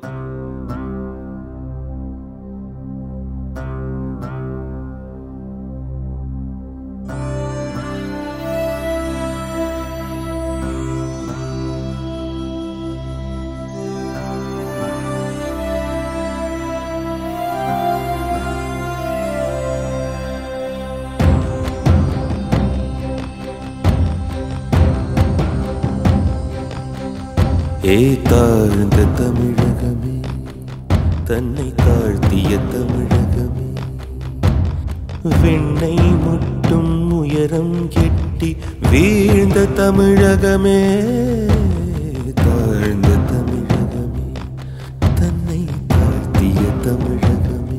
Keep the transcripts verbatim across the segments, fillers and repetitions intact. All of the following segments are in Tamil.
ஏ தாழ்ந்த தமிழகமே, தன்னை தாழ்த்திய தமிழகமே, விண்ணை முட்டும் உயரம் எட்டி வீழ்ந்த தமிழகமே, தாழ்ந்த தமிழகமே, தன்னை தாழ்த்திய தமிழகமே.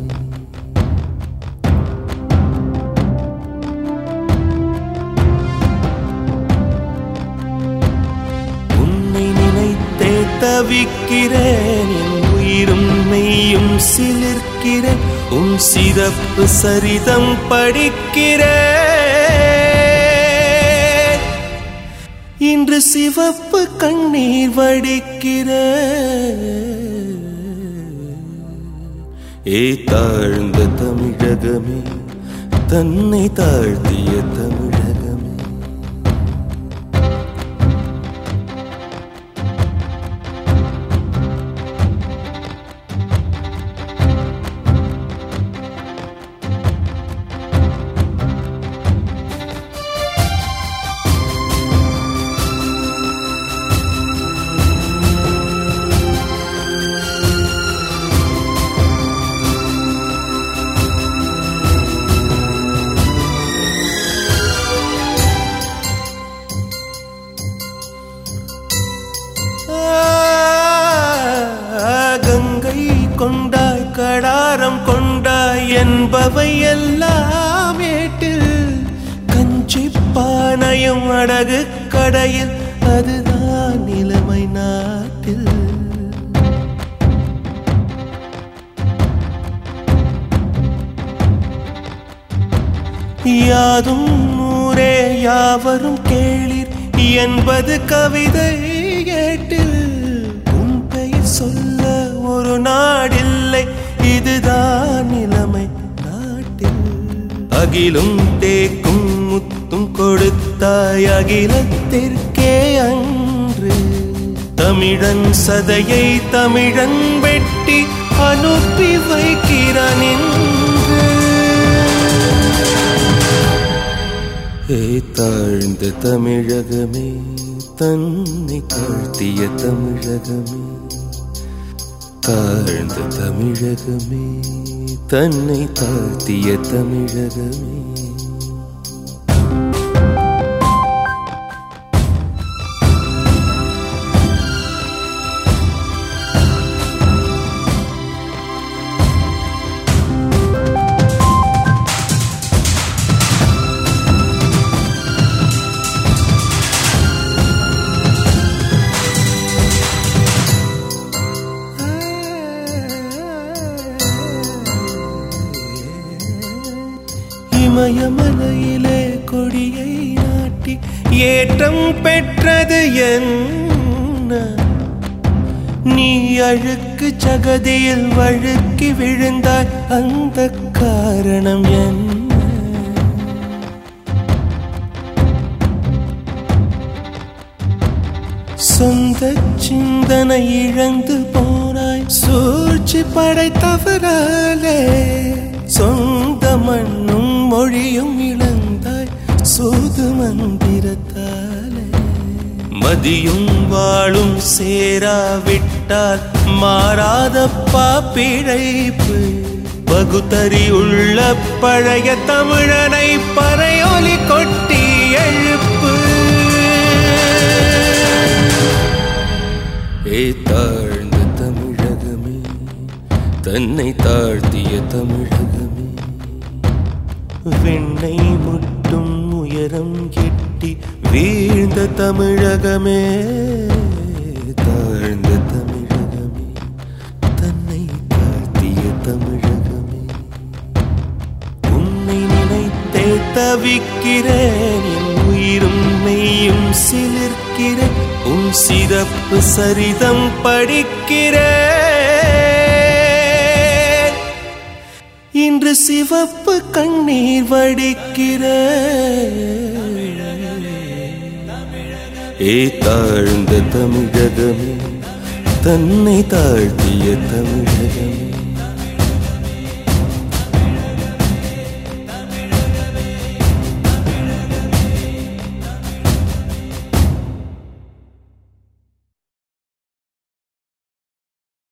உன்னை நினைத்தே தவிக்கிறேன், என் உயிரும் மெய்யும் சிலிர்க்கிறேன், உன் சிறப்பு சரிதம் படிக்கிறேன், இன்று சிவப்பு கண்ணீர் வடிக்கிறேன். ஏ தாழ்ந்த தமிழகமே, தன்னை தாழ்த்திய தமிழகமே. கங்கை கொண்டாய் கடாரம் கொண்டாய் என்பவை எல்லாம் ஏட்டில், கஞ்சி பானையும் அடகு கடையில் அதுதான் நிலைமை நாட்டில். யாதும் ஊரே யாவரும் கேளீர் என்பது கவிதை ஏட்டில், உன் பெயர் சொல்ல ஒரு நாடில்லை, இதுதான் நிலைமை நாட்டில். அகிலும் தேக்கும் முத்தும் கொடுத்தாய் அகிலத்திற்கே அன்று, தமிழன் சதையை தமிழன் வெட்டி அனுப்பி வைக்கிறான் என்று. ஏ தாழ்ந்த தமிழகமே, தன்னை தாழ்த்திய தமிழகமே, தாழ்ந்த தமிழகமே, தன்னை தாழ்த்திய தமிழகமே. இமயமலையிலே கொடியை நாட்டி ஏற்றம் பெற்றது என்ன, நீ அழுக்கு சகதியில் வழுக்கி விழுந்தாய், அந்த காரணம் என்ன? சொந்த சிந்தனை இழந்து போனாய், சூழ்ச்சி படைத்தவராலே, சொந்த மண்ணும் மொழியும் இழந்தாய், சூது மந்திரத்தாலே. மதியும் வாழும் சேராவிட்டால் மாறாதப்பா பிழைப்பு, பகுத்தறி உள்ள பழைய தமிழனை பறையொலி கொட்டி எழுப்பு. ஏ தாழ்ந்த தமிழகமே, தன்னை தாழ்த்திய தமிழகமே, விண்ணை முட்டும் உயரம் எட்டி வீழ்ந்த தமிழகமே, தாழ்ந்த தமிழகமே, தன்னை தாழ்த்திய தமிழகமே. உன்னை நினைத்தே தவிக்கிறேன், என் உயிரும் மெய்யும் சிலிர்க்கிறேன், உன் சிறப்பு சரிதம் படிக்கிறேன், இன்று சிவப்பு கண்ணீர் வடிக்கிற ஏ தாழ்ந்த தமிழகமே, தன்னை தாழ்த்திய தமிழகமே.